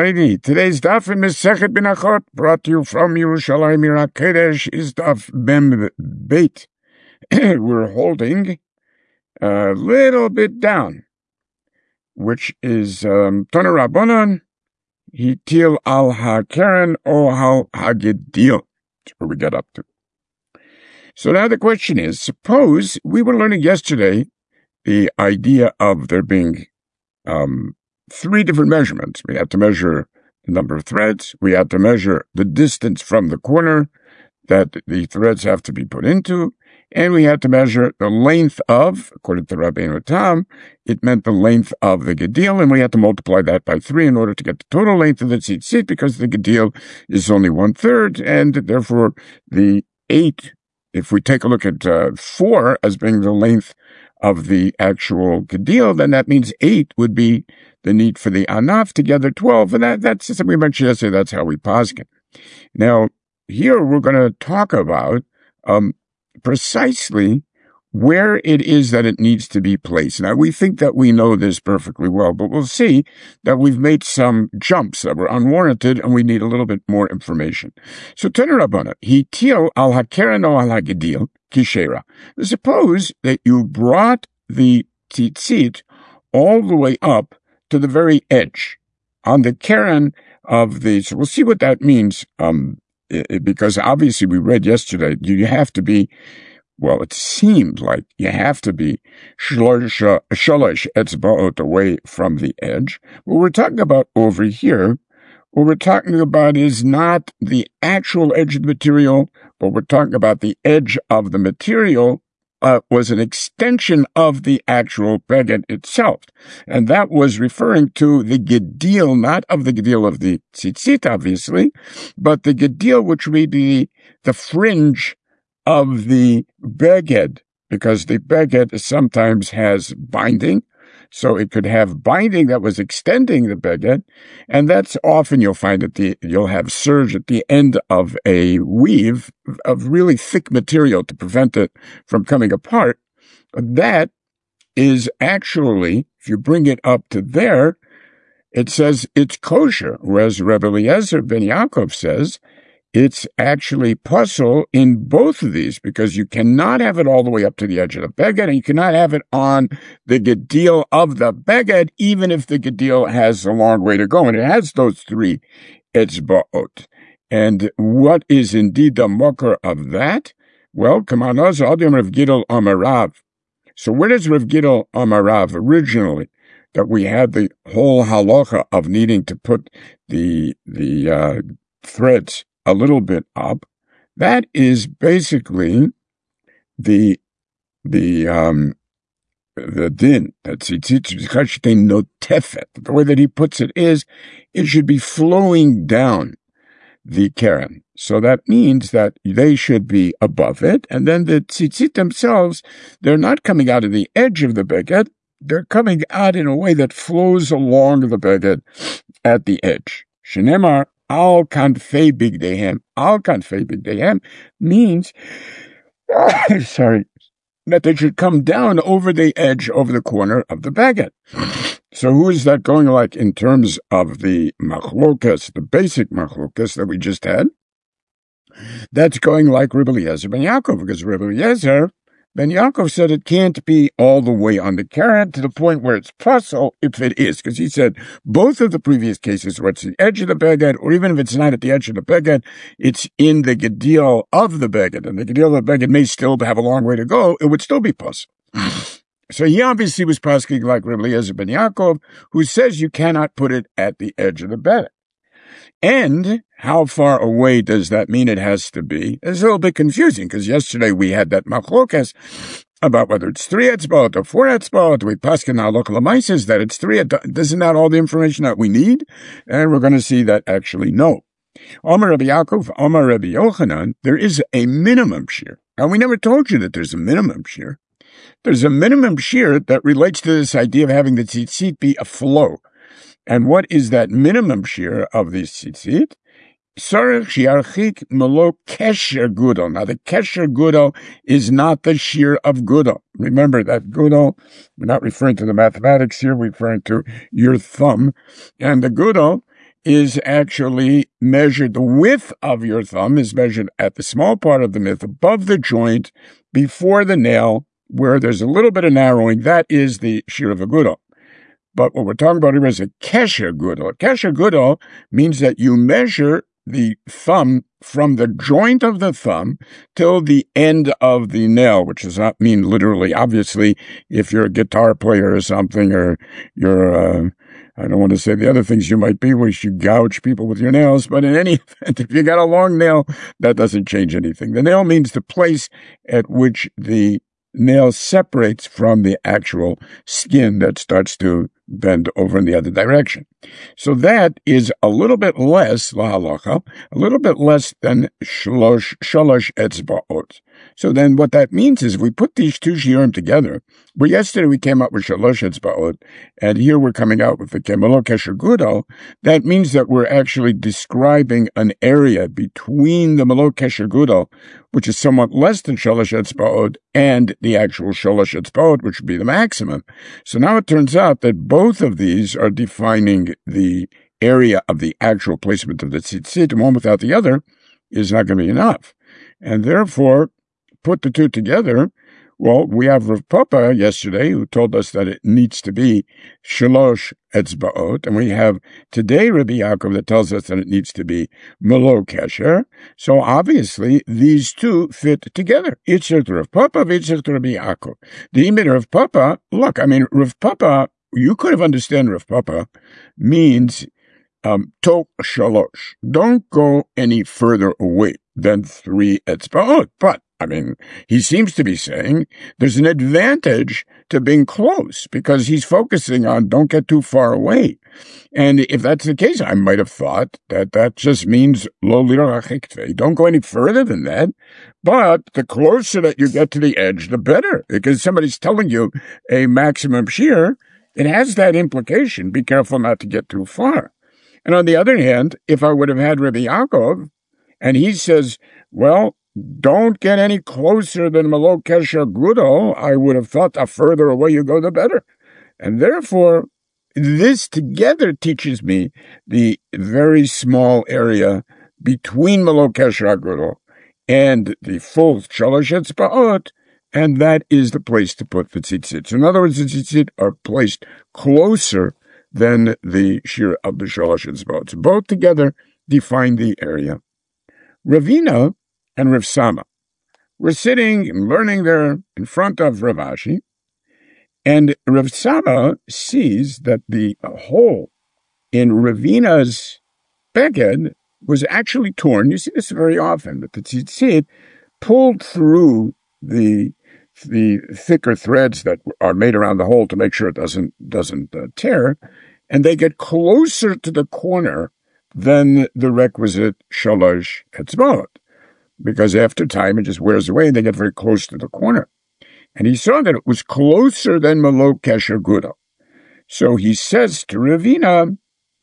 Alrighty, today's daf in Masechet Menachot, brought to you from Yerushalayim Ir HaKodesh, is daf Mem Beit. We're holding a little bit down, which is Tana Rabbanan, Hitil al HaKeren o al HaGedil. That's where we get up to. So now the question is, suppose we were learning yesterday the idea of there being three different measurements. We had to measure the number of threads. We had to measure the distance from the corner that the threads have to be put into. And we had to measure the length of, according to Rabbeinu Tam, it meant the length of the gedil, and we had to multiply that by 3 in order to get the total length of the tzitzit, because the gedil is only 1/3, and therefore the 8, if we take a look at 4 as being the length of the actual gedil, then that means 8 would be the need for the anaf, together 12, and that's something we mentioned yesterday. That's how we poskin. Now, here we're going to talk about precisely where it is that it needs to be placed. Now, we think that we know this perfectly well, but we'll see that we've made some jumps that were unwarranted, and we need a little bit more information. So, Tana Rabbanan, Hitil al HaKeren o al HaGedil Kishera. Suppose that you brought the tzitzit all the way up to the very edge on the keren of the. So we'll see what that means. Because obviously we read yesterday, you have to be. Well, it seemed like you have to be shalosh etzbaot away from the edge. What we're talking about over here, what we're talking about is not the actual edge of the material, but we're talking about the edge of the material was an extension of the actual beged itself. And that was referring to the gedil, not of the gedil of the tzitzit, obviously, but the gedil which would be the fringe of the beged, because the beged sometimes has binding. So it could have binding that was extending the beged, and that's often you'll find that you'll have serge at the end of a weave of really thick material to prevent it from coming apart. That is actually, if you bring it up to there, it says it's kosher, whereas Rebbe Eliezer ben Yaakov says it's actually puzzle in both of these, because you cannot have it all the way up to the edge of the beged, and you cannot have it on the gedil of the beged, even if the gedil has a long way to go, and it has those 3 etzbaot. And what is indeed the mokar of that? Well, Kamanaz Adim Rav Gidol Amarav. So where does Rav Gidol Amarav originally, that we had the whole halacha of needing to put the threads a little bit up? That is basically the din, that tzitzit notefet. The way that he puts it is, it should be flowing down the keren. So that means that they should be above it, and then the tzitzit themselves, they're not coming out of the edge of the beged, they're coming out in a way that flows along the beged at the edge. Shenemar al kanfei bigdehem. Al kanfei bigdehem means, that they should come down over the edge, over the corner of the beged. So who is that going like in terms of the machlokas, the basic machlokas that we just had? That's going like Rebbe Eliezer ben Yaakov, because Rebbe Eliezer ben Yaakov said it can't be all the way on the keren to the point where it's puzzle if it is, because he said both of the previous cases, where it's the edge of the beged, or even if it's not at the edge of the beged, it's in the gedil of the beged, and the gedil of the beged may still have a long way to go, it would still be puzzle. So he obviously was posking like Rebbe Eliezer ben Yaakov, who says you cannot put it at the edge of the beged. And how far away does that mean it has to be? It's a little bit confusing, because yesterday we had that machlokas about whether it's 3 etzbaot or 4 etzbaot. We paskin halakha l'maises that it's 3. Isn't that all the information that we need? And we're going to see that actually no. Omar Rabbi Yaakov, Omar Rabbi Yochanan, there is a minimum shear. Now, we never told you that there's a minimum shear. There's a minimum shear that relates to this idea of having the tzitzit be a flow. And what is that minimum shear of the tzitzit? Sarech shiarchik melo kesher gudel. Now, the kesher gudel is not the shear of gudel. Remember that gudel, we're not referring to the mathematics here, we're referring to your thumb. And the gudel is actually measured, the width of your thumb is measured at the small part of the myth above the joint before the nail, where there's a little bit of narrowing. That is the Shir V'Gudel. But what we're talking about here is a Kesher Gudel. Kesher Gudel means that you measure the thumb from the joint of the thumb till the end of the nail, which does not mean literally. Obviously, if you're a guitar player or something, or you're I don't want to say the other things you might be, where you gouge people with your nails, but in any event, if you got a long nail, that doesn't change anything. The nail means the place at which the nail separates from the actual skin that starts to bend over in the other direction. So that is a little bit less, la halacha, a little bit less than shalosh etzba'ot. So then what that means is if we put these two shiurim together, where yesterday we came up with shalosh etzba'ot, and here we're coming out with the kemelo kesher gudel, that means that we're actually describing an area between the melo kesher gudel, which is somewhat less than shalosh etzba'ot, and the actual shalosh etzba'ot, which would be the maximum. So now it turns out that both of these are defining the area of the actual placement of the tzitzit, and one without the other is not going to be enough. And therefore, put the two together, well, we have Rav Papa yesterday who told us that it needs to be shalosh etzba'ot, and we have today Rabbi Yaakov that tells us that it needs to be melo kesher. So obviously these two fit together. Itzir to Rav Papa, itzir to Rabbi Yaakov. The image of Rav Papa, look, I mean, Rav Papa, you could have understood Rav Papa means to shalosh. Don't go any further away than 3 etzba'ot. But I mean, he seems to be saying there's an advantage to being close because he's focusing on don't get too far away. And if that's the case, I might have thought that just means lo lirachikve. Don't go any further than that. But the closer that you get to the edge, the better. Because somebody's telling you a maximum shear, it has that implication. Be careful not to get too far. And on the other hand, if I would have had Rabbi Yaakov, and he says, well, don't get any closer than Melo Kesher Gudel, I would have thought the further away you go, the better. And therefore, this together teaches me the very small area between Melo Kesher Gudel and the full Shalosh Etzba'ot, and that is the place to put the tzitzit. So in other words, the tzitzit are placed closer than the shir of the Shalosh Etzba'ot. So both together define the area. Ravina and Rav Sama were sitting and learning there in front of Rav Ashi, and Rav Sama sees that the hole in Ravina's beged was actually torn. You see this very often, that the tzitzit pulled through the thicker threads that are made around the hole to make sure it doesn't tear, and they get closer to the corner than the requisite shalosh etzba'ot. Because after time, it just wears away and they get very close to the corner. And he saw that it was closer than Melo Kesher Gudel. So he says to Ravina,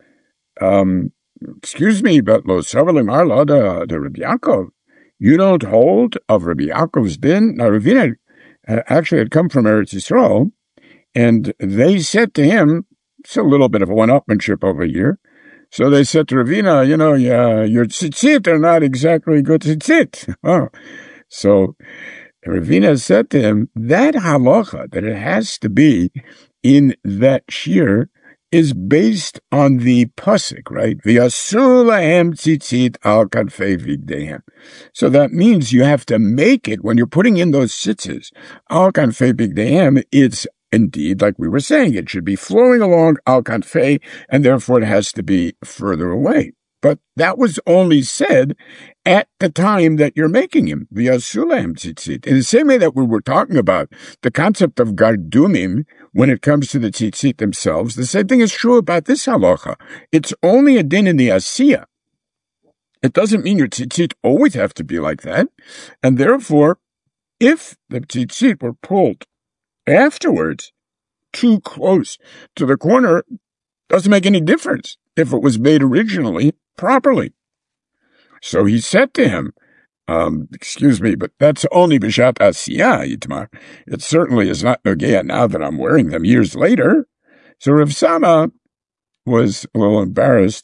excuse me, but lo savalim arla de Rabbi Yaakov, you don't hold of Rabbi Yaakov's din? Now Ravina actually had come from Eretz Yisrael, and they said to him, it's a little bit of a one-upmanship over here. So they said to Ravina, your tzitzit are not exactly good tzitzit. Oh. So Ravina said to him, that halacha, that it has to be in that shear, is based on the pasuk, right? V'yasu lahem tzitzit al kanfei bigdeihem. So that means you have to make it, when you're putting in those tzitzis, al kanfei bigdeihem, it's indeed, like we were saying, it should be flowing along al kanfei, and therefore it has to be further away. But that was only said at the time that you're making him, v'yasu lahem tzitzit. In the same way that we were talking about the concept of gardumim, when it comes to the tzitzit themselves, the same thing is true about this halacha. It's only a din in the asiyah. It doesn't mean your tzitzit always have to be like that. And therefore, if the tzitzit were pulled afterwards, too close to the corner, doesn't make any difference if it was made originally properly. So he said to him, excuse me, but that's only b'shat asiyah, Yitmar. It certainly is not nogea now that I'm wearing them years later. So Rav Sama was a little embarrassed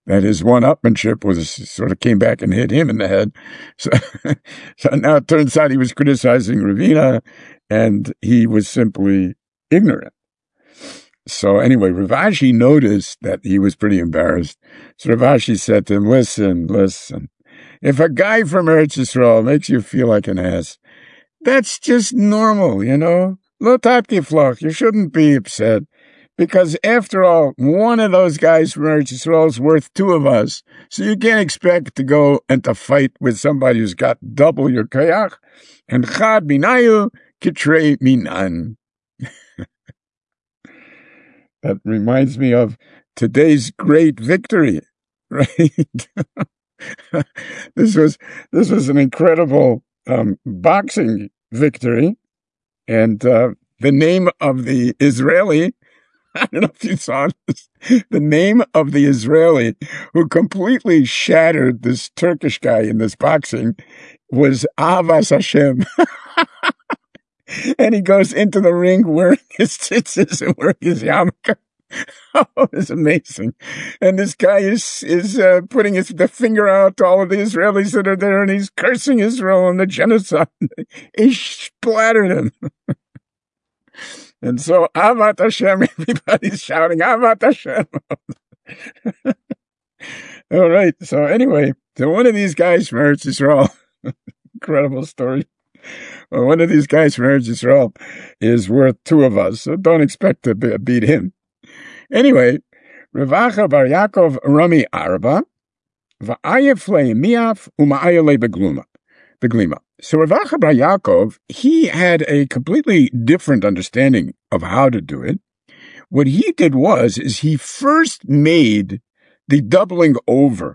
that his one-upmanship was sort of came back and hit him in the head. So, so now it turns out he was criticizing Ravina, and he was simply ignorant. So anyway, Rav Ashi noticed that he was pretty embarrassed. So Rav Ashi said to him, listen, if a guy from Eretz Yisrael makes you feel like an ass, that's just normal, you know? Lo tatkiflach, you shouldn't be upset. Because after all, one of those guys from Eretz Yisrael is worth two of us. So you can't expect to go and to fight with somebody who's got double your kayach. And chad minayu kitrei minan. That reminds me of today's great victory, right? This was an incredible boxing victory, and the name of the Israeli, I don't know if you saw this, the name of the Israeli who completely shattered this Turkish guy in this boxing was Avas Hashem. And he goes into the ring wearing his tzitzis and wearing his yarmulke. Oh, it's amazing. And this guy is putting the finger out to all of the Israelis that are there, and he's cursing Israel and the genocide. He splattered him. And so, Avat Hashem, everybody's shouting, Avat Hashem. All right. So anyway, so one of these guys from Eretz Yisrael, incredible story. Well, one of these guys from Eretz Yisrael is worth two of us, so don't expect to beat him. Anyway, Rav Acha bar Yaakov Rami Arba, va'ayef le'miaf u'ma'ayele beglima. So Rav Acha bar Yaakov, he had a completely different understanding of how to do it. What he did is he first made the doubling over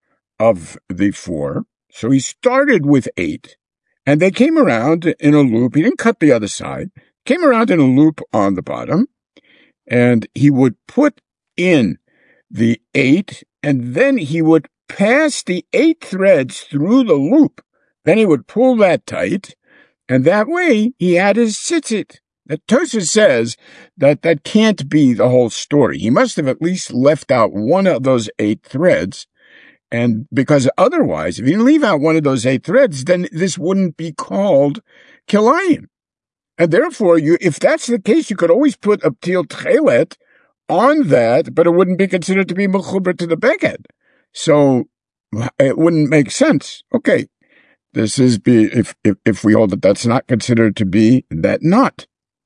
of the 4. So he started with 8. And they came around in a loop. He didn't cut the other side. Came around in a loop on the bottom. And he would put in the 8. And then he would pass the 8 threads through the loop. Then he would pull that tight. And that way he had his tzitzit. The Tosfos says that can't be the whole story. He must have at least left out one of those 8 threads. And because otherwise, if you leave out one of those 8 threads, then this wouldn't be called kilayim. And therefore, if that's the case, you could always put a ptil tchelet on that, but it wouldn't be considered to be mechuber to the beged. So it wouldn't make sense. Okay, this is if we hold that that's not considered to be that knot.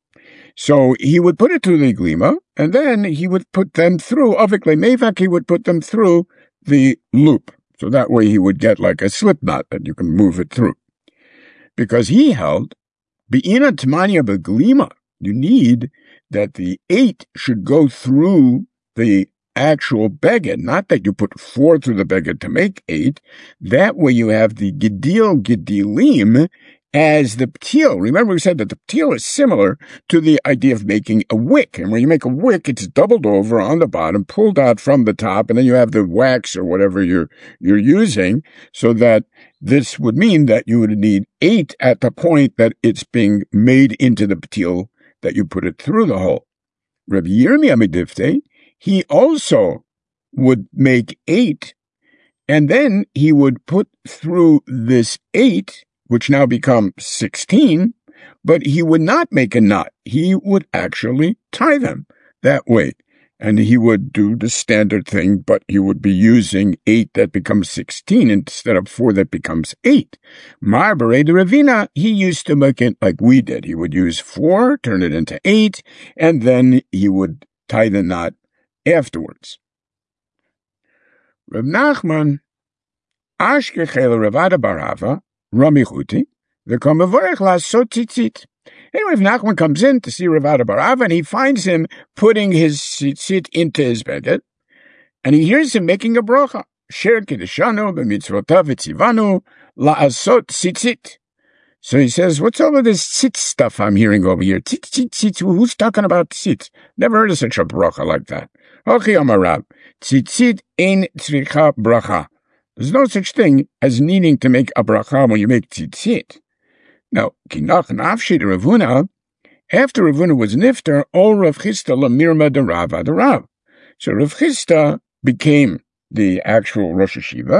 So he would put it through the glima, and then he would put them through avikle mevak. He would put them through the loop. So that way he would get like a slip knot that you can move it through. Because he held, Be'ina Tmanya Beglima, you need that the 8 should go through the actual beged, not that you put 4 through the beged to make 8. That way you have the Gedil Gedilim as the ptil. Remember we said that the ptil is similar to the idea of making a wick. And when you make a wick, it's doubled over on the bottom, pulled out from the top, and then you have the wax or whatever you're using, so that this would mean that you would need 8 at the point that it's being made into the ptil, that you put it through the hole. Rabbi Yirmiyah Medifte, he also would make 8, and then he would put through this 8, which now become 16, but he would not make a knot. He would actually tie them that way. And he would do the standard thing, but he would be using 8 that becomes 16 instead of 4 that becomes 8. Marbarei de Ravina, he used to make it like we did. He would use 4, turn it into 8, and then he would tie the knot afterwards. Rav Nachman, Ashkechel Ravada Barava, Rami Chuti, the Komavorech Lasot Tzitzit. Anyway, if Nachman comes in to see Rav Ada Barav, and he finds him putting his tzitzit into his beged, and he hears him making a bracha. Sher kiddushanu b'mitzvotav etzivanu la'asot tzitzit. So he says, what's all of this tzitz stuff I'm hearing over here? Tzitz, tzitz, tzitz. Who's talking about tzitz? Never heard of such a bracha like that. Ochi Amarav, tzitzit ein tzricha bracha. There's no such thing as needing to make a bracha when you make tzitzit. Now, kinach nafshi de Ravuna, after Ravuna was nifter, all Rav Chisda lamirma de Rava de Rav. So Rav Chisda became the actual Rosh Hashiva,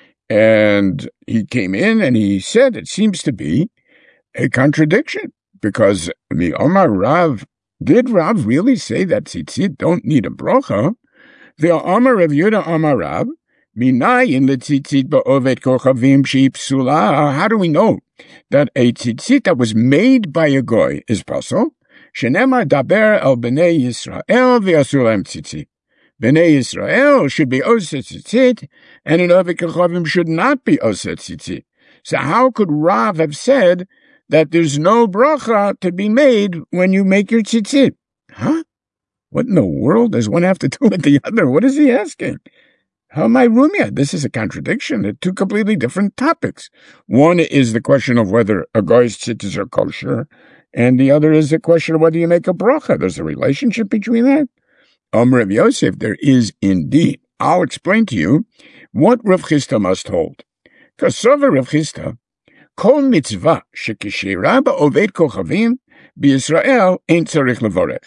and he came in and he said it seems to be a contradiction, because the Omar Rav, did Rav really say that tzitzit don't need a bracha? The Omar Rav Yehuda Omar Rav, minayin letzitzit ba'ovet kochavim she'i psula. How do we know that a tzitzit that was made by a goy is pasul? Shenemar daber el bnei Yisrael v'asur lahem tzitzit. Bnei Yisrael should be oseh tzitzit, and an ovet kochavim should not be oseh tzitzit. So how could Rav have said that there's no bracha to be made when you make your tzitzit? Huh? What in the world does one have to do with the other? What is he asking? How am I rumia? This is a contradiction. They're two completely different topics. One is the question of whether a guy's tzitzis are kosher, and the other is the question of whether you make a bracha. There's a relationship between that. Rav Yosef, there is indeed. I'll explain to you what Rav Chisda must hold. Kasova Rav Chisda, kol mitzvah shekishera ba'oved kochavim b'Yisrael ein tzarich levorech.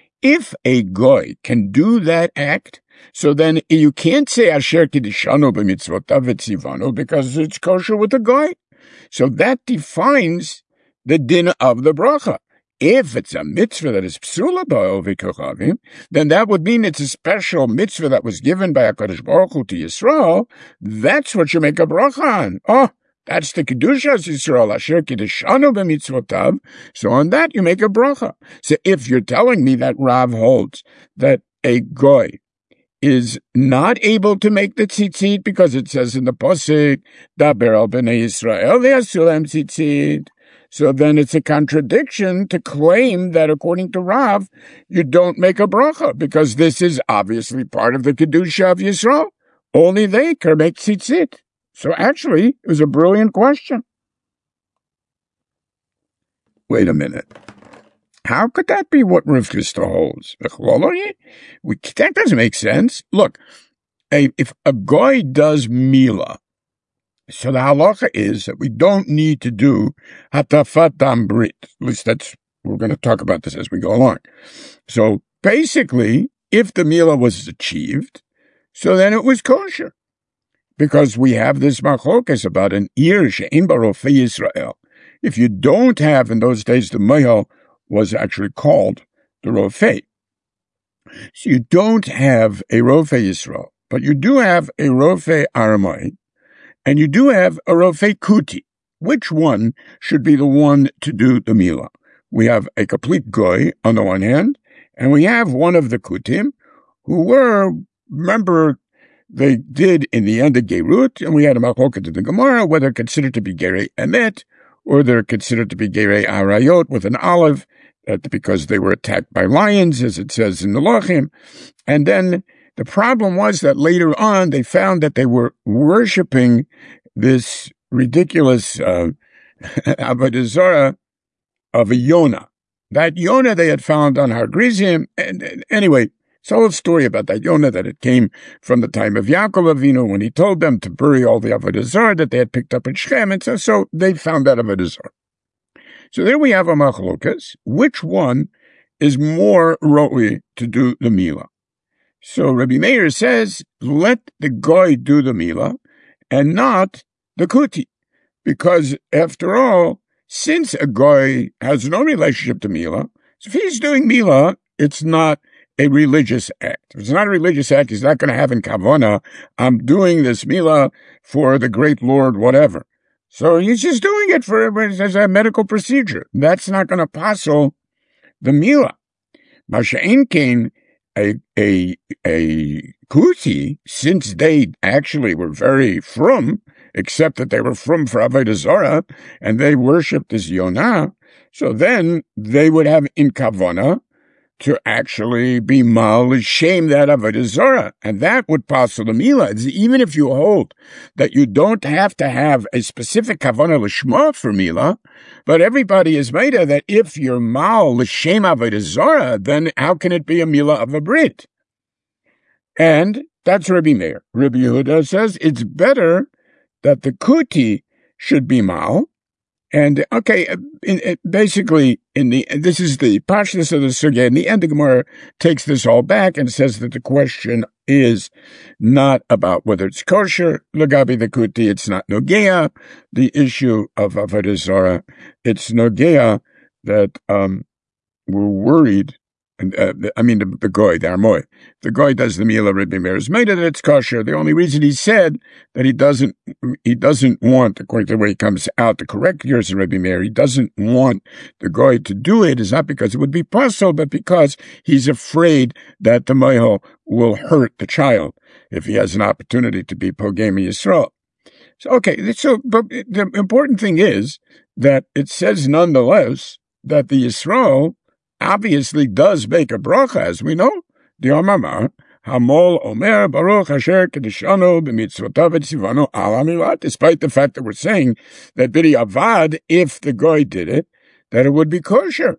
If a goy can do that act, so then you can't say asher kiddushanu b'mitzvotav v'tzivanu because it's kosher with the goy. So that defines the din of the bracha. If it's a mitzvah that is psula ba'oved kochavim, then that would mean it's a special mitzvah that was given by HaKadosh Baruch Hu to Yisrael. That's what you make a bracha on. Oh, that's the Kedushas Yisrael, Asher Kiddushanu b'mitzvotav. So on that you make a bracha. So if you're telling me that Rav holds that a goy is not able to make the tzitzit because it says in the Pasuk, Daber al b'nei Yisrael v'asur lahem tzitzit, so then it's a contradiction to claim that according to Rav, you don't make a bracha, because this is obviously part of the Kedusha of Yisrael. Only they can make tzitzit. So actually, it was a brilliant question. Wait a minute. How could that be what Rav Chisda holds? That doesn't make sense. Look, if a goy does milah, so the halacha is that we don't need to do hatafat dam brit. At least we're going to talk about this as we go along. So basically, if the milah was achieved, so then it was kosher. Because we have this machlokas about an ir she'im barofei Yisrael. If you don't have, in those days, the mehel was actually called the rofei. So you don't have a rofei Yisrael, but you do have a rofei Aramai, and you do have a rofei kuti. Which one should be the one to do the milah? We have a complete goy on the one hand, and we have one of the kutim who were, remember, they did in the end of Gerut, and we had a machloket in the Gemara, whether considered to be gerei emet, or they're considered to be gerei arayot with an olive, because they were attacked by lions, as it says in the Lachim. And then the problem was that later on they found that they were worshiping this ridiculous avodah zarah of a Yonah. That Yonah they had found on Har Gerizim, and anyway, it's a whole story about that Yonah, that it came from the time of Yaakov Avinu when he told them to bury all the avodah zarah that they had picked up in Shechem, and so they found that avodah zarah. So there we have a machlokas. Which one is more roi to do the milah? So Rabbi Meir says, let the goy do the milah and not the kuti, because after all, since a goy has no relationship to milah, so if he's doing milah, it's not a religious act. If it's not a religious act, he's not going to have in kavana, I'm doing this milah for the great Lord, whatever. So he's just doing it as a medical procedure. That's not going to passel the milah. Masha'in Kain, a kuti, since they actually were very frum, except that they were frum for avodah zarah, and they worshipped this Yonah, so then they would have in kavana to actually be mal l'shem that avodah zarah, and that would pass the milah. Even if you hold that you don't have to have a specific kavanah l'shma for milah, but everybody is made of that if you're mal l'shem avodah zarah, then how can it be a milah of a brit? And that's Rabbi Meir. Rabbi Yehuda says it's better that the kuti should be mal. And okay, basically, this is the Pashtus of the Sugya. In the end, the Gemara takes this all back and says that the question is not about whether it's kosher, Lagabi the Kuti, it's not Nogea, the issue of Avodah Zarah. It's Nogea that we're worried. The Goy, the Armoy. The Goy does the meal of Rebbe Meir is made it, it's kosher. The only reason he said that he doesn't want, according to the way it comes out, the correct years of Rebbe Meir, he doesn't want the Goy to do it is not because it would be possible, but because he's afraid that the Moiho will hurt the child if he has an opportunity to be Pogemi Yisrael. But the important thing is that it says nonetheless that the Yisrael obviously does make a bracha, as we know. The Omar Hamol Omer Baruch Asher Kedishanu b'mitzvotav etzivanu al hamilat. Despite the fact that we're saying that b'di avad, if the Goy did it, that it would be kosher.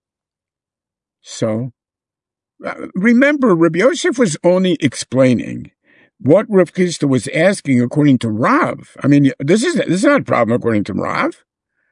So, remember, Rabbi Yosef was only explaining what Rav Chisda was asking according to Rav. This is not a problem according to Rav.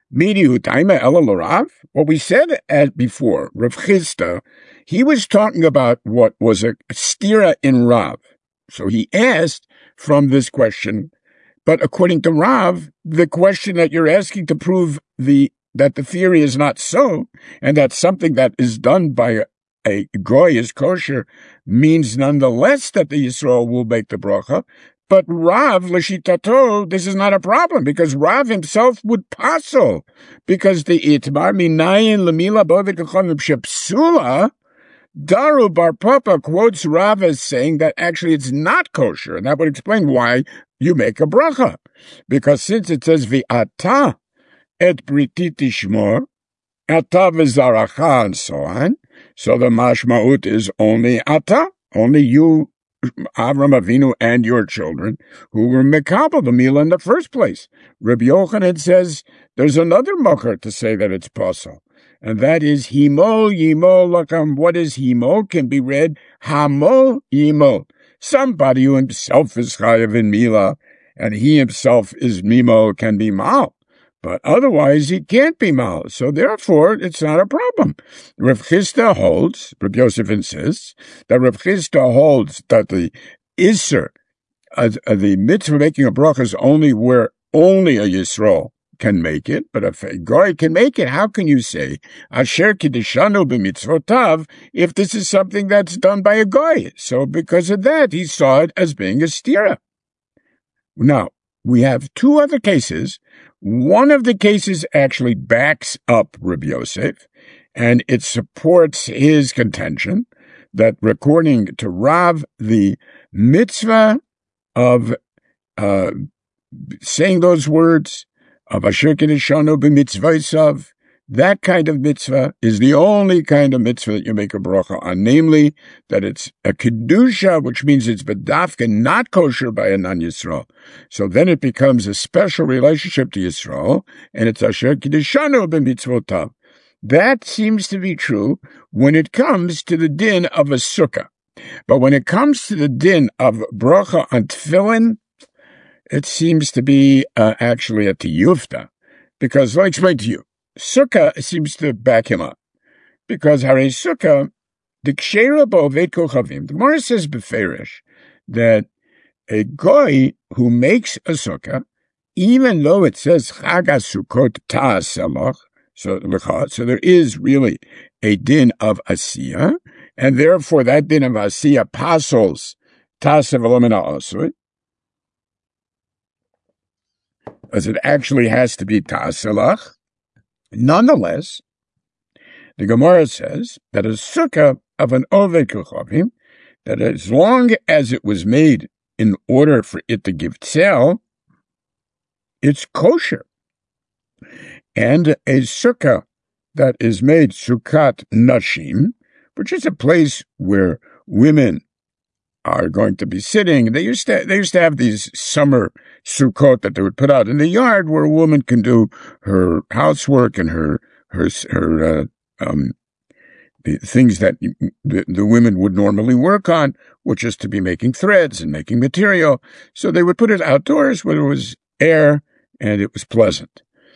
What we said before, Rav Chisda, he was talking about what was a stira in Rav. So he asked from this question, but according to Rav, the question that you're asking to prove that the theory is not so, and that something that is done by a goy is kosher, means nonetheless that the Yisrael will make the bracha. But Rav, l'shitato, this is not a problem, because Rav himself would passel, because the itmar minayin lemila bovet kachonim shepsula, Daru Bar Papa quotes Rav as saying that actually it's not kosher, and that would explain why you make a bracha. Because since it says v'ata et briti tishmor, ata v'zaracha, and so on, so the mashmaut is only ata, only you, Avram Avinu, and your children, who were mekabel the meal in the first place. Rabbi Yochanan says there's another mocher to say that it's possible, and that is himo yimo lakam. What is himo? Can be read hamo yimo. Somebody who himself is chayav in mila, and he himself is mimo, can be mal. But otherwise, he can't be mal. So therefore, it's not a problem. Rav Chisda holds, Rav Yosef insists, that Rav Chisda holds that the Isser, the mitzvah making a bracha is only where only a Yisrael can make it. But if a Goy can make it, how can you say, Asher Kiddushanu b'mitzvotav, if this is something that's done by a Goy? So because of that, he saw it as being a stira. Now, we have two other cases. One of the cases actually backs up Rabbi Yosef, and it supports his contention that, according to Rav, the mitzvah of saying those words, of Asher Kiddushanu b'mitzvotav, that kind of mitzvah is the only kind of mitzvah that you make a bracha on, namely that it's a kedusha, which means it's bedafka, not kosher by a non-Yisrael. So then it becomes a special relationship to Yisrael, and it's Asher Kiddushanu b'mitzvotav. That seems to be true when it comes to the din of a sukkah. But when it comes to the din of bracha on tefillin, it seems to be actually a tiyufta. Because I'll explain to you. Sukkah seems to back him up, because Hare Sukkah, the Kshera Bo'oved Kochavim, the Gemara says beferish that a goy who makes a sukkah, even though it says Chag HaSukkot Ta'aselach, so there is really a din of Asiyah, and therefore that din of Asiyah passes Ta'aseh v'lo min ha'asur, as it actually has to be Ta'aselach. Nonetheless, the Gemara says that a sukkah of an Oved Kochavim, that as long as it was made in order for it to give tzel, it's kosher. And a sukkah that is made Sukkat Nashim, which is a place where women are going to be sitting. They used to have these summer sukkot that they would put out in the yard where a woman can do her housework and the things that the women would normally work on, which is to be making threads and making material. So they would put it outdoors where there was air and it was pleasant.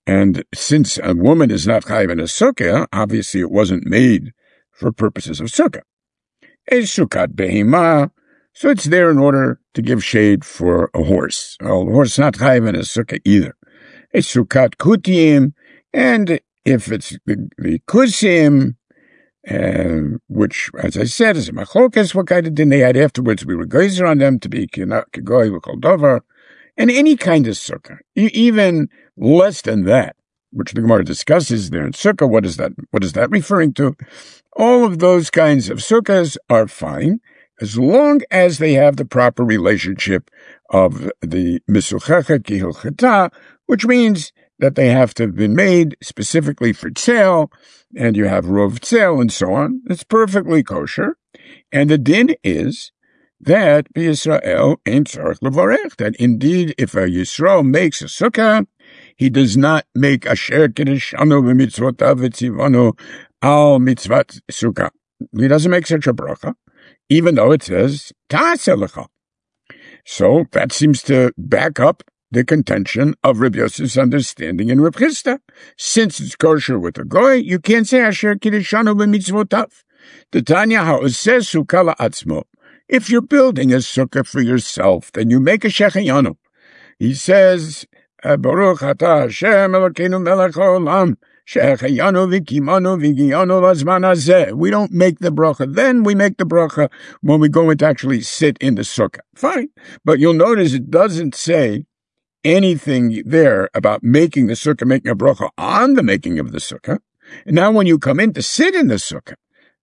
And since a woman is not chayiv in a sukkah, obviously it wasn't made for purposes of sukkah. A sukkah behima, so it's there in order to give shade for a horse. Well, the horse is not chayiv in a sukkah either. A sukkah kutiyim, and if it's the kusim, which, as I said, is a machlokas, what kind of din they had afterwards, we were geyser on them to be kigoi v'kol dover, and any kind of sukkah, even less than that, which the Gemara discusses there in sukkah. What is that referring to? All of those kinds of sukkahs are fine, as long as they have the proper relationship of the misuchecha kihilchata, which means that they have to have been made specifically for tzel, and you have rov tzel and so on. It's perfectly kosher. And the din is that Yisrael ain't tzarich levarech, that indeed if a Yisrael makes a sukkah, he does not make asher kedeshanu b'mitzvotav v'tzivanu al mitzvat sukkah. He doesn't make such a bracha, even though it says ta'aseh lecha. So that seems to back up the contention of Reb Yosef's understanding in Reb Chisda. Since it's kosher with a goy, you can't say asher kedeshanu b'mitzvotav. The Tanya ha'oseh sukkah la'atzmo. If you're building a sukkah for yourself, then you make a shechayanu. He says, Baruch atah Hashem Elokeinu melech haolam, shechayanu v'kimanu v'giyanu lazman hazeh. We don't make the bracha then, we make the bracha when we go in to actually sit in the sukkah. Fine. But you'll notice it doesn't say anything there about making the sukkah, making a bracha on the making of the sukkah. And now when you come in to sit in the sukkah,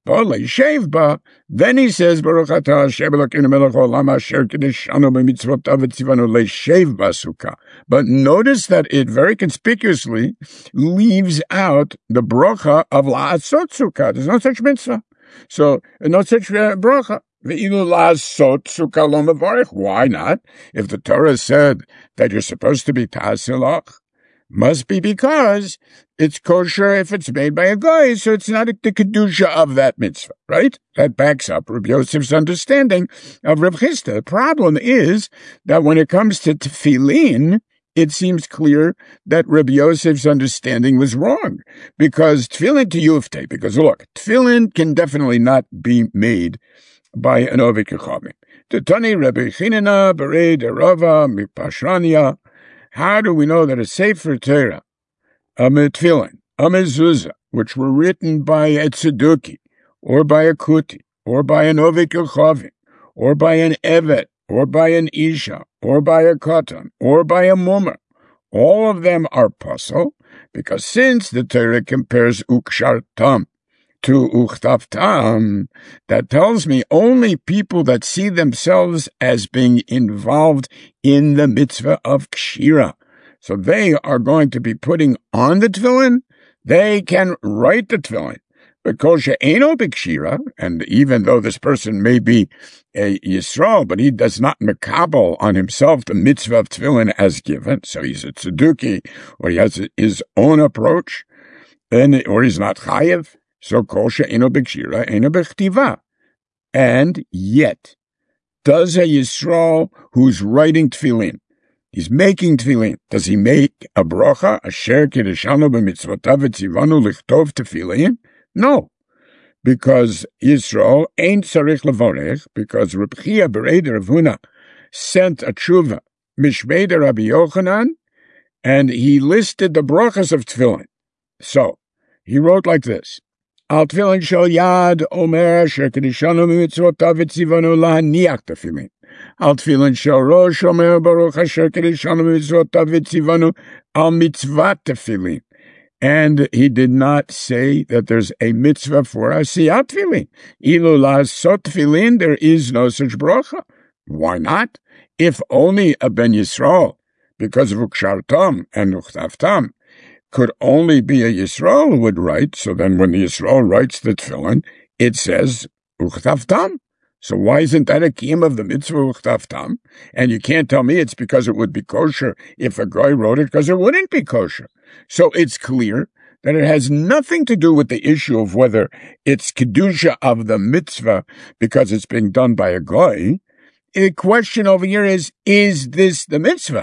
then he says, Baruch atah Hashem Elokeinu melech haolam asher kedeshanu b'mitzvotav v'tzivanu leishev b'sukkah. But notice that it very conspicuously leaves out the bracha of la'asot sukkah. There's no such mitzvah. So, no such bracha. Ve'ilu la'asot sukkah lo mevarich. Why not? If the Torah said that you're supposed to be ta'aseh lach, must be because it's kosher if it's made by a guy, so it's not the kedusha of that mitzvah, right? That backs up Reb Yosef's understanding of Reb Chisda. The problem is that when it comes to tefillin, it seems clear that Reb Yosef's understanding was wrong, because tefillin to yufte, because look, tefillin can definitely not be made by an oved kechavim. Tetani Rebbe Chinina Berei Derava Mipashrania. How do we know that a Sefer Torah, a Tefillin, a Mezuzah, which were written by a Tzeduki, or by a Kuti, or by an Oved Kechavim, or by an Evet, or by an Isha, or by a Katan, or by a Mumar, all of them are puzzle, because since the Torah compares Ukshartam to Uchtavtam, that tells me only people that see themselves as being involved in the mitzvah of Kshira. So they are going to be putting on the tefillin, they can write the tefillin. But Kol she'eino b'kshira, and even though this person may be a Yisrael, but he does not mekabel on himself the mitzvah of tefillin as given, so he's a tzeduki, or he has his own approach, or he's not chayev, so Kol she'eino b'kshira, eino b'chtiva. And yet, does a Yisrael who's writing tefillin, he's making tefillin, does he make a bracha, asher kedeshanu b'mitzvotav v'tzivanu lichtov tefillin? No, because Yisrael ain't tzarich levorech, because Reb Chia Berei Rav Huna sent a tshuva mishmei de Rabbi Yochanan, and he listed the brachas of tefillin. So he wrote like this: Al tefillin shel yad omer asher kedeshanu b'mitzvotav v'tzivanu lahaniach tefillin. Al tefillin shel rosh omer baruch asher kedeshanu b'mitzvotav v'tzivanu al mitzvat tefillin. And he did not say that there's a mitzvah for asiyat tefillin. Ilu la'asot tefillin, there is no such bracha. Why not? If only a ben Yisrael, because of ukshartam and uchtavtam, could only be a Yisrael who would write, so then when the Yisrael writes the tefillin, it says uchtavtam. So why isn't that a kiyum of the mitzvah uchtavtam? And you can't tell me it's because it would be kosher if a guy wrote it, because it wouldn't be kosher. So it's clear that it has nothing to do with the issue of whether it's kedusha of the mitzvah because it's being done by a guy. The question over here is this the mitzvah?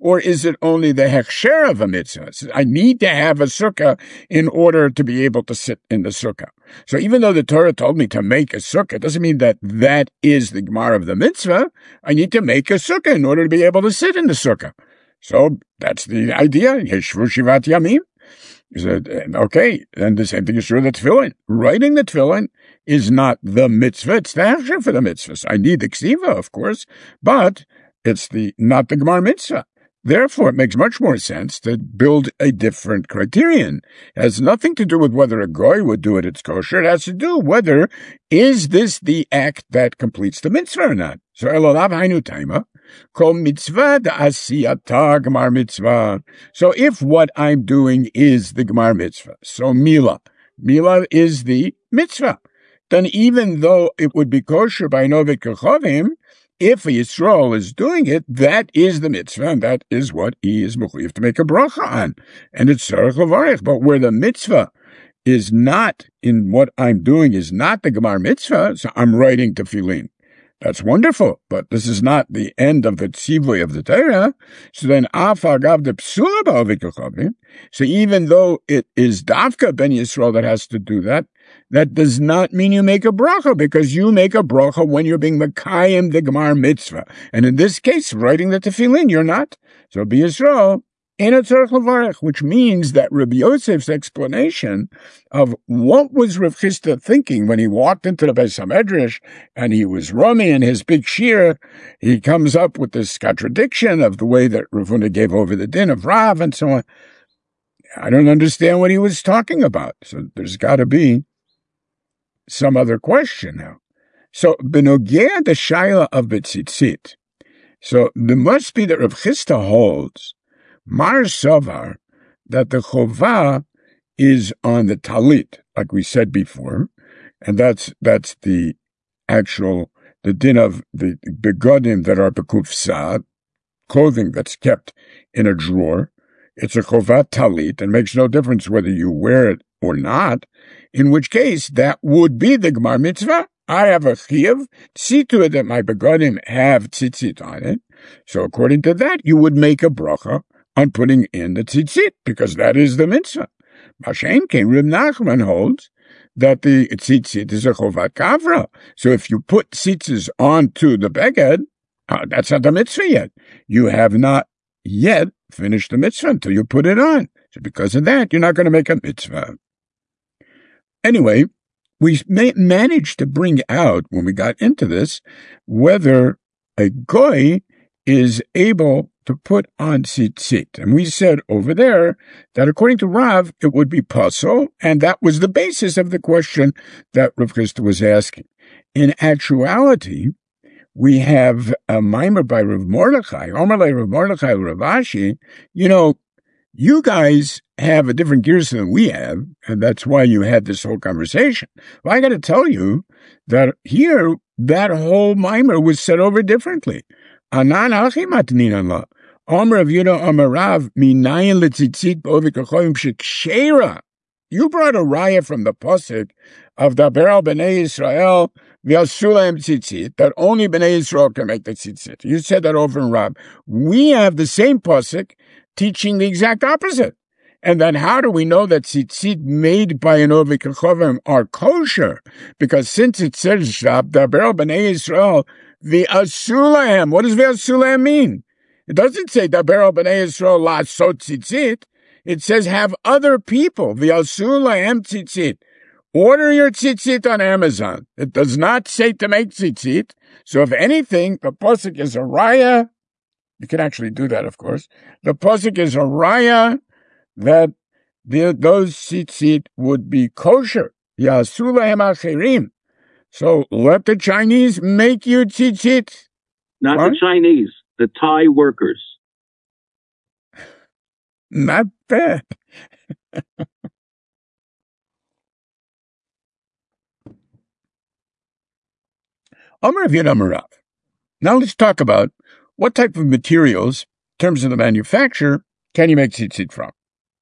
or is it only the hechsher of a mitzvah? It says, I need to have a sukkah in order to be able to sit in the sukkah. So even though the Torah told me to make a sukkah, it doesn't mean that that is the gemar of the mitzvah. I need to make a sukkah in order to be able to sit in the sukkah. So that's the idea. Yeshvu shivat yamim. He said, okay, then the same thing is true of the tefillin. Writing the tefillin is not the mitzvah, it's the hechsher for the mitzvahs. I need the ksiva, of course, but it's not the gemar mitzvah. Therefore, it makes much more sense to build a different criterion. It has nothing to do with whether a goy would do it, it's kosher. It has to do whether is this the act that completes the mitzvah or not. So, elolav hainu taima, kol mitzvah da'asiyata gemar mitzvah. So, if what I'm doing is the gemar mitzvah, so mila is the mitzvah, then even though it would be kosher by Novik Kechavim, if a Yisrael is doing it, that is the mitzvah, and that is what he is mechuyev to make a bracha on. And it's tzarich levarich. But where the mitzvah is not in what I'm doing is not the gemar mitzvah, so I'm writing tefillin. That's wonderful, but this is not the end of the tzivui of the Torah. So then, af agav de psula ba'ovik kechavim. So even though it is Davka ben Yisrael that has to do that, that does not mean you make a bracha, because you make a bracha when you're being mekayim the gemar mitzvah. And in this case, writing the tefillin, you're not. So be Yisrael, ein tzarich levarich, which means that Rabbi Yosef's explanation of what was Rav Chisda thinking when he walked into the Beis HaMedrash and he was Rami in his big shir, he comes up with this contradiction of the way that Rav Huna gave over the din of Rav and so on. I don't understand what he was talking about. So there's got to be some other question now. So, benogea the shaila of betzitzit. So, there must be that Rav Chisda holds, Mar Savar, that the chovah is on the talit, like we said before, and that's the din of the begodim that are bekufsa, clothing that's kept in a drawer. It's a chovah talit, and makes no difference whether you wear it or not, in which case that would be the gemar mitzvah. I have a chiyuv, see to it that my begodim have tzitzit on it. So according to that, you would make a bracha on putting in the tzitzit, because that is the mitzvah. Mashen King Reb Nachman holds that the tzitzit is a chovat kavra. So if you put tzitzis onto the beged, that's not the mitzvah yet. You have not yet finished the mitzvah until you put it on. So because of that, you're not going to make a mitzvah. Anyway, we managed to bring out, when we got into this, whether a goy is able to put on tzitzit. And we said over there that according to Rav, it would be pasul, and that was the basis of the question that Rav Chisda was asking. In actuality, we have a mimer by Rav Mordechai, Omerle Rav Mordechai Rav Ashi. You guys have a different gears than we have, and that's why you had this whole conversation. Well, I got to tell you that here, that whole mimer was set over differently. Anan hachi matnin la. Omer of Yudah Omer Rav minayin letzitzit b'ovik achoyim shekshera. You brought a raya from the pasuk of Daber al b'nei Yisrael v'asulaim tzitzit, that only b'nei Yisrael can make the tzitzit. You said that over in Rav. We have the same pasuk teaching the exact opposite. And then how do we know that tzitzit made by an ovik kechavim are kosher? Because since it says Daber al b'nei Yisrael v'asulaim, what does v'asulaim mean? It doesn't say Daber al b'nei Yisrael la'asot tzitzit. It says have other people, v'asulaim tzitzit. Order your tzitzit on Amazon. It does not say to make tzitzit. So if anything, the pasuk is a raya. You can actually do that, of course. The pasuk is a raya that those tzitzit would be kosher. Yasu lahem acherim. So let the Chinese make you tzitzit. Not what? The Chinese, the Thai workers. Not bad. Omer of Yidam Rav. Now let's talk about what type of materials, in terms of the manufacture, can you make tzitzit from?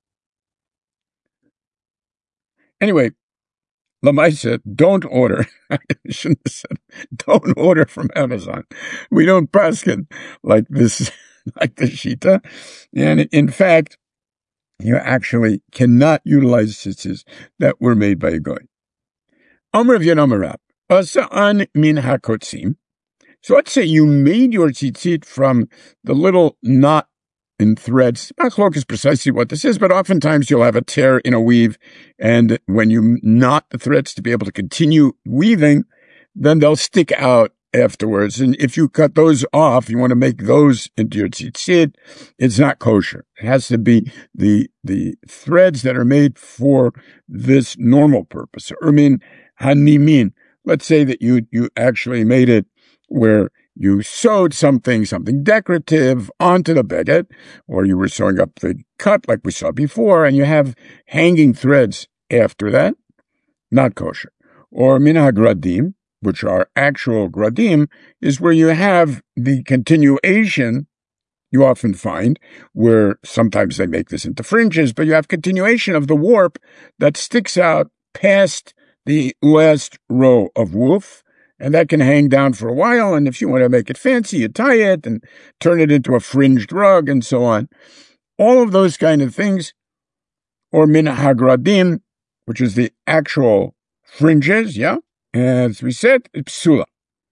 Anyway, Lamaisa, don't order. I shouldn't have said, don't order from Amazon. We don't paskin like this like the Shita. And in fact, you actually cannot utilize tzitzis that were made by a goy. Omer of Yenom Asa'an min hakotzim. So let's say you made your tzitzit from the little knot in threads. Machlok is precisely what this is, but oftentimes you'll have a tear in a weave, and when you knot the threads to be able to continue weaving, then they'll stick out afterwards. And if you cut those off, you want to make those into your tzitzit, it's not kosher. It has to be the threads that are made for this normal purpose. Ermin hanimin. Let's say that you actually made it where you sewed something decorative onto the beged, or you were sewing up the cut like we saw before, and you have hanging threads after that, not kosher. Or minha gradim, which are actual gradim, is where you have the continuation. You often find where sometimes they make this into fringes, but you have continuation of the warp that sticks out past the last row of woof, and that can hang down for a while, and if you want to make it fancy, you tie it and turn it into a fringed rug and so on. All of those kind of things, or min hagradim, which is the actual fringes, yeah? As we said, it's psula.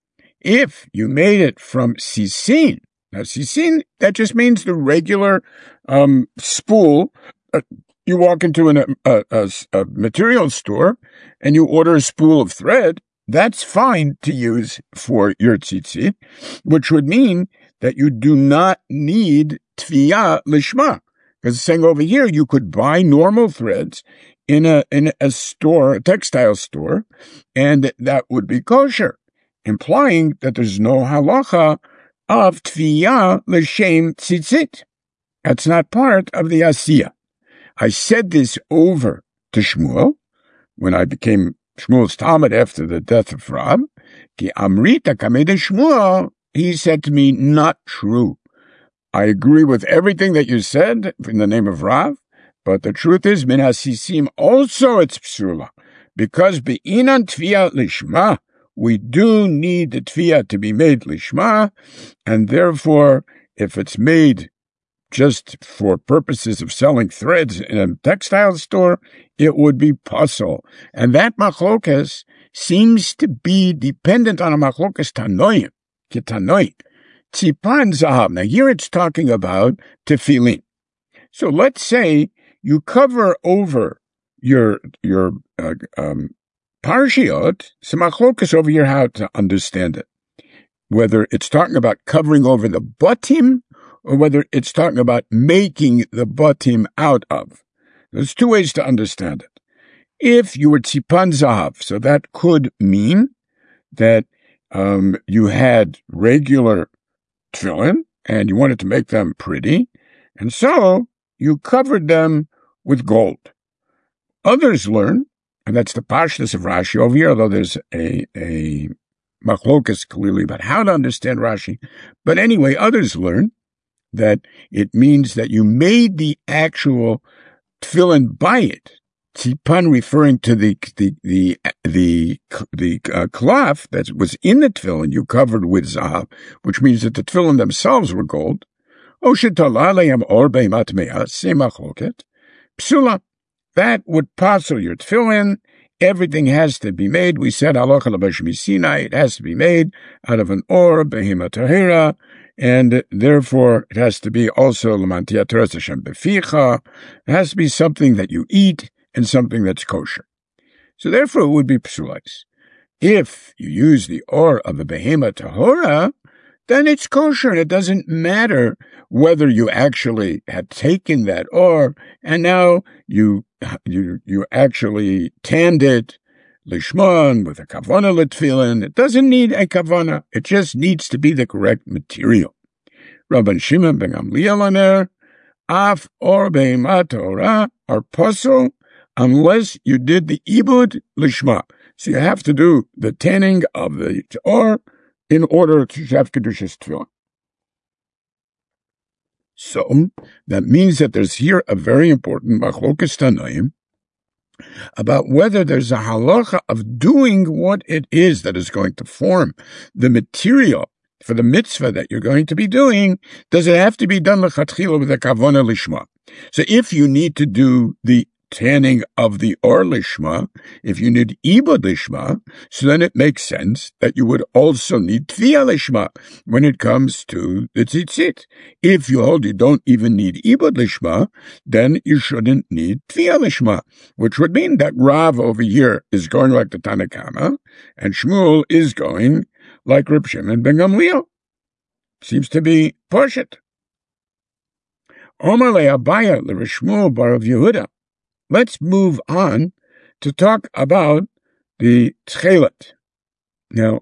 If you made it from sisin, now sisin, that just means the regular spool. You walk into a material store and you order a spool of thread. That's fine to use for your tzitzit, which would mean that you do not need tfiyah lishma. Because saying over here, you could buy normal threads in a store, a textile store, and that would be kosher, implying that there's no halacha of tfiyah l'shem tzitzit. That's not part of the asiyah. I said this over to Shmuel when I became Shmuel's Talmud after the death of Rab. Ki amrita kameda Shmuel, he said to me, not true. I agree with everything that you said in the name of Rav, but the truth is, min hasisim also it's psula, because be'inan tfiyah lishma, we do need the tfiyah to be made lishma, and therefore, if it's made just for purposes of selling threads in a textile store, it would be puzzle. And that machlokas seems to be dependent on a machlokas tanoim, kitanoim. Tzipan zahav. Now here it's talking about tefillin. So let's say you cover over your parshiot, some machlokas over here how to understand it. Whether it's talking about covering over the batim, or whether it's talking about making the batim out of. There's two ways to understand it. If you were tzipan zahav, so that could mean that you had regular tefillin, and you wanted to make them pretty, and so you covered them with gold. Others learn, and that's the pashtus of Rashi over here, although there's a machlokas clearly about how to understand Rashi. But anyway, others learn that it means that you made the actual tefillin by it. Tzipan referring to the cloth that was in the tefillin you covered with zahav, which means that the tefillin themselves were gold. O shetala le'am or beimat me'ah, semachloket. Psula, that would passel your tefillin. Everything has to be made. We said halacha l'bashmi Sinai. It has to be made out of an or behema tahira, and therefore it has to be also l'mantia teres Hashem beficha. It has to be something that you eat and something that's kosher. So therefore it would be psulais. If you use the or of a behema tahora, then it's kosher, and it doesn't matter whether you actually had taken that or, and now you actually tanned it, lishmon, with a kavana l'tfilin. It doesn't need a kavana. It just needs to be the correct material. Rabban Shimon ben Gamliel omer, af or behema Torah are puzzle unless you did the ibud lishma. So you have to do the tanning of the or in order to have kedushas tefillin. So that means that there's here a very important machlokas tanoim about whether there's a halacha of doing what it is that is going to form the material for the mitzvah that you're going to be doing, does it have to be done lechatchila with a kavona lishma? So if you need to do the tanning of the or lishma, if you need ibud lishma, so then it makes sense that you would also need tvia lishma when it comes to the tzitzit. If you hold you don't even need ibud lishma, then you shouldn't need tvia lishma, which would mean that Rav over here is going like the Tanna Kama, and Shmuel is going like Reb Shimon ben Gamliel. Seems to be Poshet. Omar le Abaya le Shmuel bar of Yehuda. Let's move on to talk about the Tchelet. Now,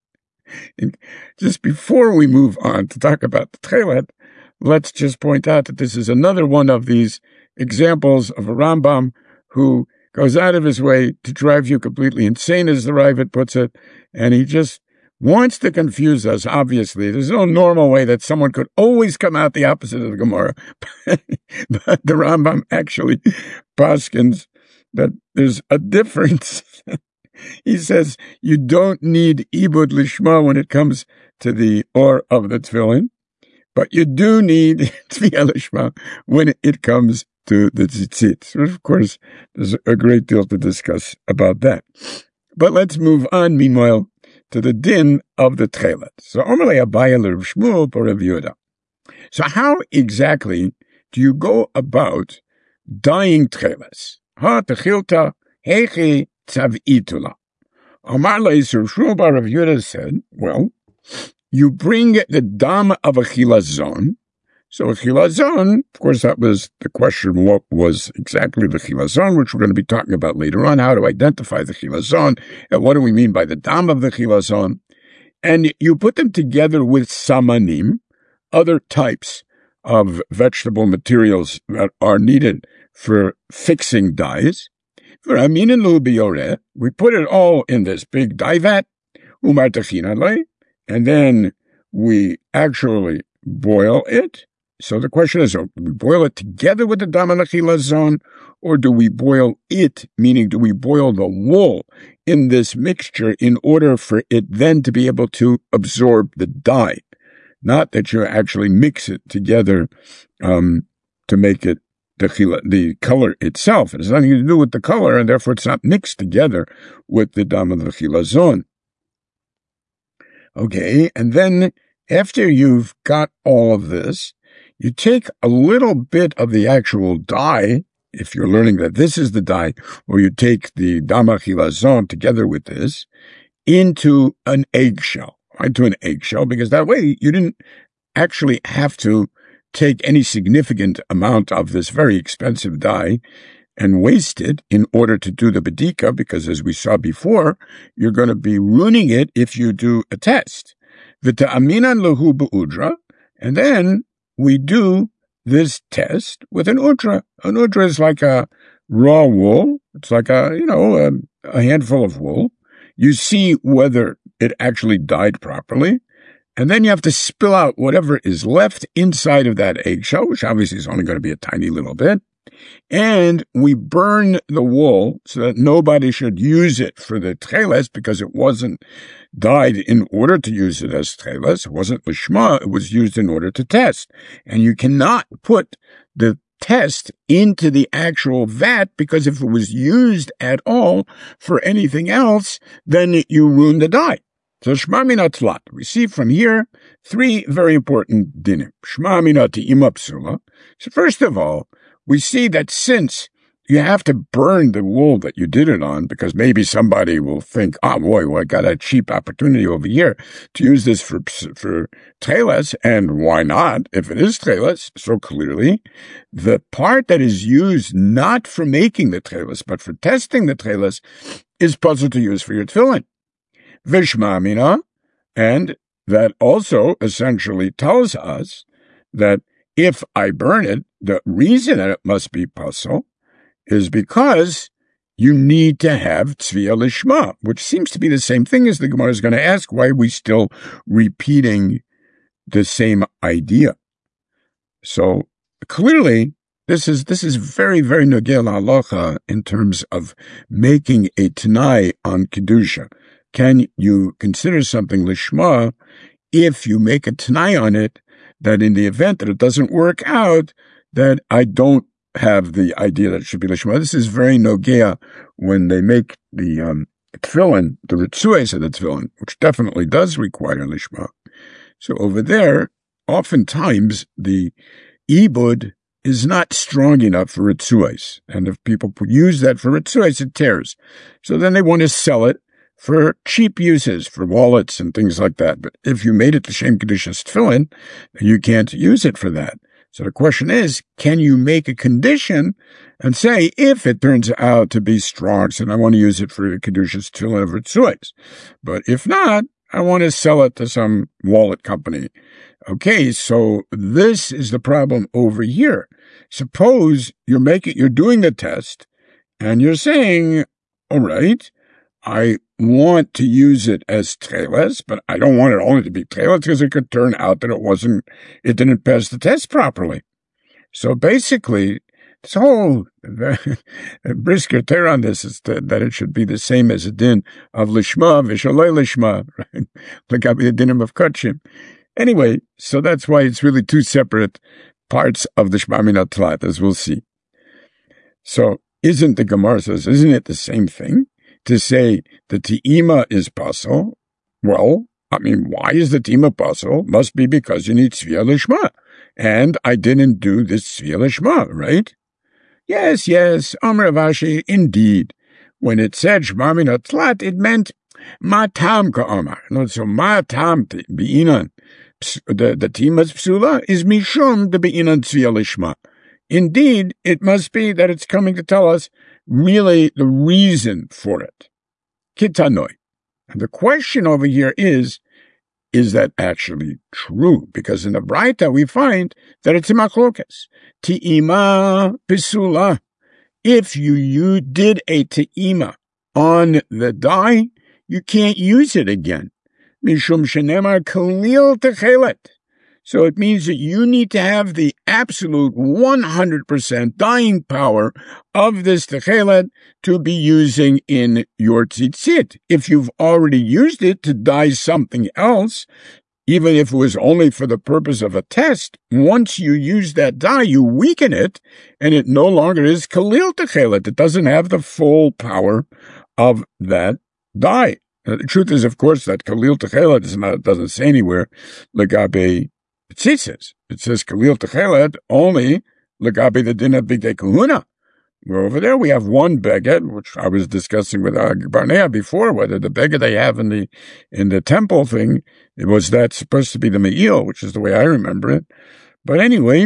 just before we move on to talk about the Tchelet, let's just point out that this is another one of these examples of a Rambam who goes out of his way to drive you completely insane, as the Raavad puts it, and he just wants to confuse us, obviously. There's no normal way that someone could always come out the opposite of the Gemara. But the Rambam actually paskins that there's a difference. He says you don't need ibud lishma when it comes to the or of the tefillin, but you do need tvia lishma when it comes to the tzitzit. So of course, there's a great deal to discuss about that. But let's move on, meanwhile, to the din of the tchelet. So, Omerle Abaya le Shmuel bar Rav Yehuda. So, how exactly do you go about dyeing tcheles? Ha techilta hechi tzavitula. Omar le Shmuel bar Rav Yehuda said, well, you bring the dam of a chilazon. So a chilazon, of course, that was the question, what was exactly the chilazon, which we're going to be talking about later on, how to identify the chilazon, and what do we mean by the dam of the chilazon. And you put them together with samanim, other types of vegetable materials that are needed for fixing dyes. For aminin lubiore, we put it all in this big dye vat, and then we actually boil it. So the question is, do we boil it together with the dam chilazon, or do we boil it, meaning do we boil the wool in this mixture in order for it then to be able to absorb the dye? Not that you actually mix it together to make it the color itself. It has nothing to do with the color, and therefore it's not mixed together with the dam chilazon. Okay, and then after you've got all of this, you take a little bit of the actual dye, if you're learning that this is the dye, or you take the dam chilazon together with this, into an eggshell. Into an eggshell, because that way you didn't actually have to take any significant amount of this very expensive dye and waste it in order to do the bedika, because as we saw before, you're going to be ruining it if you do a test. V'ta'aminan lehu be'udra, and then we do this test with an udra. An udra is like a raw wool. It's like a handful of wool. You see whether it actually dyed properly, and then you have to spill out whatever is left inside of that eggshell, which obviously is only going to be a tiny little bit, and we burn the wool so that nobody should use it for the tcheles, because it wasn't dyed in order to use it as tcheles. It wasn't lishma, it was used in order to test. And you cannot put the test into the actual vat, because if it was used at all for anything else, then you ruin the dye. So Shma Mina Tlat. We see from here three very important dinim. Shma Mina Te'ima Psula. So first of all, we see that since you have to burn the wool that you did it on, because maybe somebody will think, oh boy, well, I got a cheap opportunity over here to use this for tcheles, and why not, if it is tcheles? So clearly, the part that is used not for making the tcheles, but for testing the tcheles, is puzzle to use for your tefillin. Vishma Mina, and that also essentially tells us that if I burn it, the reason that it must be puzzle is because you need to have tzvia lishma, which seems to be the same thing as the Gemara is going to ask. Why are we still repeating the same idea? So clearly, this is very, very nogel halacha in terms of making a t'nai on kedusha. Can you consider something lishma if you make a Tanai on it, that in the event that it doesn't work out, that I don't have the idea that it should be Lishma. This is very Nogea when they make the tefillin, the Ritzues of the tefillin, which definitely does require Lishma. So over there, oftentimes the Ibud is not strong enough for Ritzues. And if people use that for Ritzues, it tears. So then they want to sell it for cheap uses, for wallets and things like that. But if you made it the Shem Kedusha's tefillin, you can't use it for that. So the question is, can you make a condition and say, if it turns out to be strong, so I want to use it for the Kedusha's tefillin of Ritzues. But if not, I want to sell it to some wallet company. Okay, so this is the problem over here. Suppose you're doing the test, and you're saying, all right, I want to use it as treles, but I don't want it only to be treles because it could turn out that it didn't pass the test properly. So basically, this whole brisker tear on this is that it should be the same as a din of lishma, vishalei lishma, right? Like the dinim of kachim. Anyway, so that's why it's really two separate parts of the Shema Min HaTlat, as we'll see. So isn't it the same thing to say the Te'ima is pasul? Well, I mean, why is the Te'ima pasul? Must be because you need Tzviya Lishma. And I didn't do this Tzviya Lishma, right? Yes, Amar Avashi, indeed. When it said Shema Min HaTlat, it meant Ma Tam Ka'amar. No, so Ma Tam Be'inan. The Timas Psula is Mishum the Be'inan Tzviya Lishma. Indeed, it must be that it's coming to tell us really the reason for it. Kitanoi. And the question over here is that actually true? Because in the Braita we find that it's a machlokas. Te'ima Psula. If you did a te'ima on the dye, you can't use it again. Mishum shenemar kalil techelet. So it means that you need to have the absolute 100% dyeing power of this techelet to be using in your tzitzit. If you've already used it to dye something else, even if it was only for the purpose of a test, once you use that dye, you weaken it, and it no longer is kalil techelet. It doesn't have the full power of that dye. Now, the truth is, of course, that kalil techelet doesn't say anywhere legabe tzitzis. It says kalil techelet only legabe the din of bigdei kahuna. Where over there we have one beged, which I was discussing with Barnea before, whether the beged they have in the temple thing, was that supposed to be the me'il, which is the way I remember it. But anyway,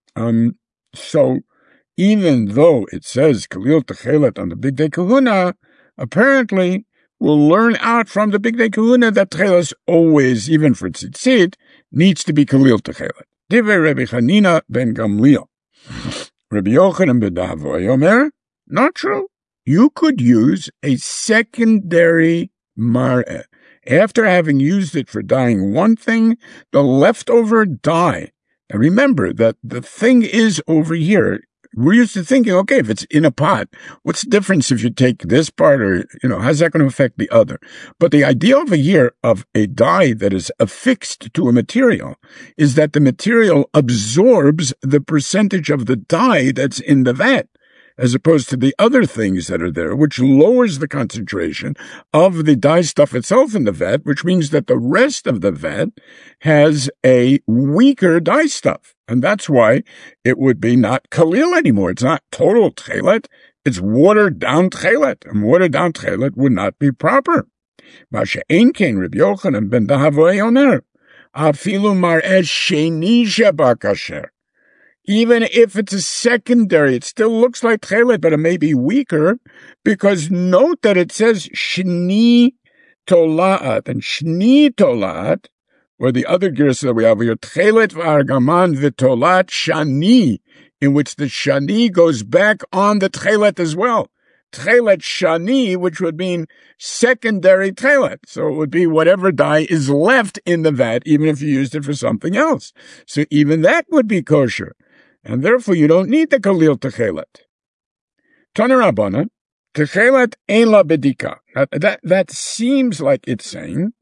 so even though it says kalil techelet on the bigdei kahuna, apparently we'll learn out from the bigdei kahuna that techelet always, even for tzitzit, needs to be kalil techelet. Divrei Rabbi Chanina ben Gamliel. Rabbi Yochanan ben Davoy Omer, not true. You could use a secondary mar'eh. After having used it for dyeing one thing, the leftover dye. And remember that the thing is over here. We're used to thinking, okay, if it's in a pot, what's the difference if you take this part or, how's that going to affect the other? But the idea over here of a dye that is affixed to a material is that the material absorbs the percentage of the dye that's in the vat, as opposed to the other things that are there, which lowers the concentration of the dye stuff itself in the vat, which means that the rest of the vat has a weaker dye stuff. And that's why it would be not kalil anymore. It's not total tchelet. It's watered down tchelet. And watered down tchelet would not be proper. Masha Einkein Rabbi Yochanan ben Davoy Omer, afilu mar'eh sheni sheba kasher. Even if it's a secondary, it still looks like tchelet, but it may be weaker, because note that it says shni tola'at, and shni tola'at, or the other gears that we have here, tchelet v'argaman v'tolat shani, in which the shani goes back on the tchelet as well. Tchelet shani, which would mean secondary tchelet. So it would be whatever dye is left in the vat, even if you used it for something else. So even that would be kosher. And therefore you don't need the kalil techelet. Tana Rabbana, techelet ein la bedika. That seems like it's saying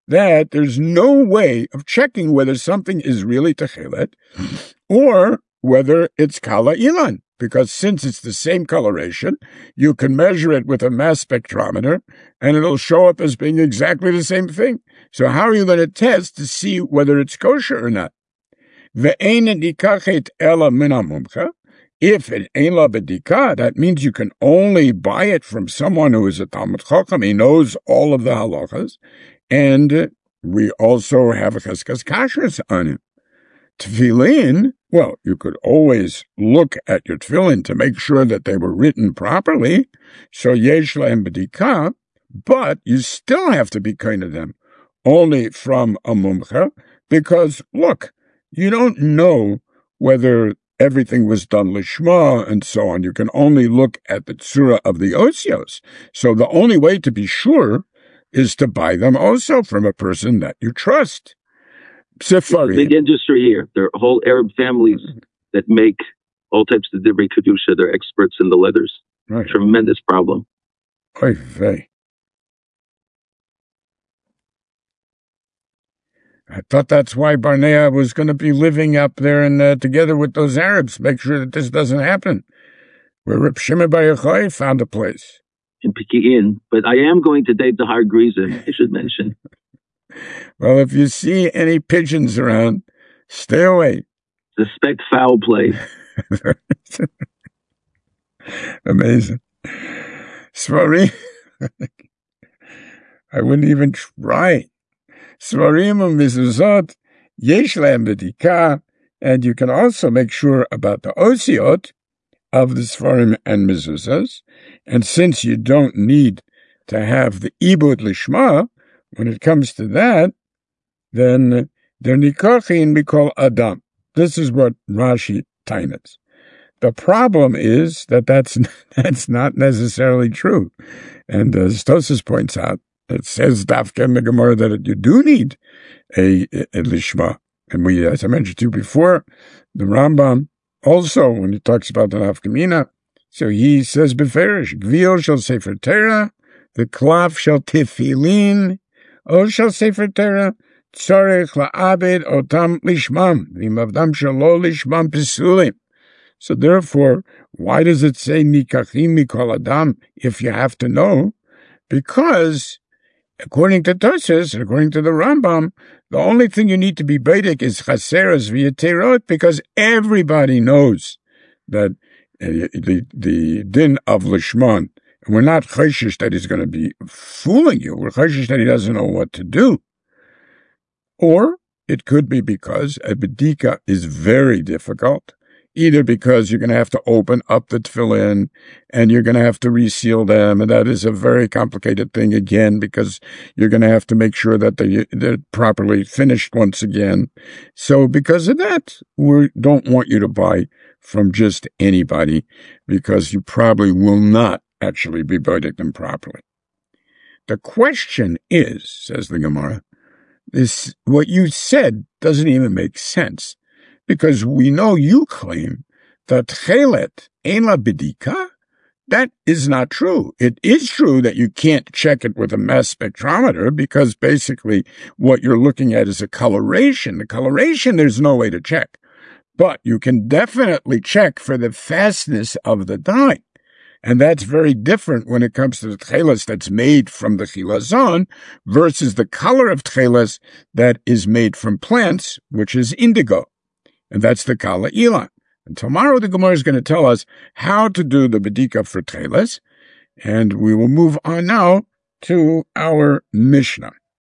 that there's no way of checking whether something is really techelet or whether it's kala ilan. Because since it's the same coloration, you can measure it with a mass spectrometer, and it'll show up as being exactly the same thing. So how are you going to test to see whether it's kosher or not? Ve'ein nikachet ela min hamumcha. If it ain't la bedika, that means you can only buy it from someone who is a Talmud Chacham. He knows all of the halachas, and we also have a cheskas kashrus on him. Tefillin, well, you could always look at your tefillin to make sure that they were written properly, so yesh lahem bedika, but you still have to be kind of them, only from a mumcha, because, look, you don't know whether everything was done lishma and so on. You can only look at the tzura of the osios. So the only way to be sure is to buy them also from a person that you trust. Sefari. Big industry here. There are whole Arab families that make all types of divrei kedusha. They're experts in the leathers. Right. Tremendous problem. Oy vey. I thought that's why Barnea was going to be living up there and together with those Arabs, make sure that this doesn't happen. Where Reb Shimon Bar Yochai found a place. In Pekin, but I am going to date the Har Grizim, I should mention. Well, if you see any pigeons around, stay away. Suspect foul play. Amazing. Svarim. I wouldn't even try. Svarim u'mizuzot, yesh lahem bedika, and you can also make sure about the osiot of the Svarim and mezuzahs. And since you don't need to have the ibud lishma, when it comes to that, then they're nikachin b'kol adam. This is what Rashi tainets. The problem is that that's not necessarily true. And as Tosas points out, it says dafka in the Gemara that you do need a lishma. And we, as I mentioned to you before, the Rambam also, when he talks about the nafkamina, so he says beferish, gvil shall sefer Torah, the klaf shall tefillin, o shall sefer Torah, tzorech la'abed otam lishmam, v'imavdam shalo lishmam pesulim. So therefore, why does it say nikachim mikol adam if you have to know? Because according to Tosas, according to the Rambam, the only thing you need to be beidik is chaseras v'yaterot, because everybody knows that the din of lishman. We're not chayshish that he's going to be fooling you. We're chayshish that he doesn't know what to do. Or it could be because a bedika is very difficult, either because you're going to have to open up the tefillin and you're going to have to reseal them, and that is a very complicated thing again, because you're going to have to make sure that they're properly finished once again. So because of that, we don't want you to buy from just anybody, because you probably will not actually be buying them properly. The question is, says the Gemara, what you said doesn't even make sense. Because we know you claim that chelet ein la bedika. That is not true. It is true that you can't check it with a mass spectrometer, because basically what you're looking at is a coloration. The coloration, there's no way to check. But you can definitely check for the fastness of the dye. And that's very different when it comes to the tchelas that's made from the chilazon versus the color of tchelas that is made from plants, which is indigo. And that's the Kala Ilan. And tomorrow the Gemara is going to tell us how to do the bedika for tchelas. And we will move on now to our Mishnah.